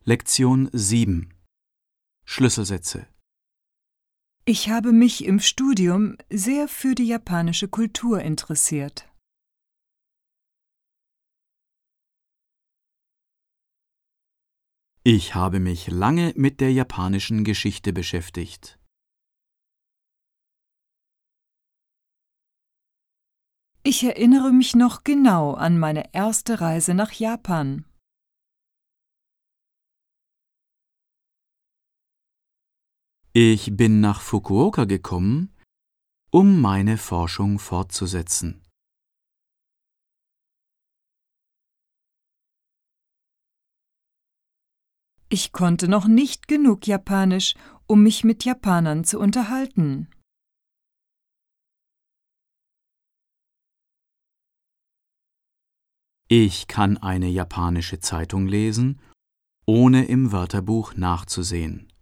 Lektion 7 Schlüsselsätze. Ich habe mich im Studium sehr für die japanische Kultur interessiert. Ich habe mich lange mit der japanischen Geschichte beschäftigt. Ich erinnere mich noch genau an meine erste Reise nach Japan. Ich bin nach Fukuoka gekommen, um meine Forschung fortzusetzen. Ich konnte noch nicht genug Japanisch, um mich mit Japanern zu unterhalten. Ich kann eine japanische Zeitung lesen, ohne im Wörterbuch nachzusehen.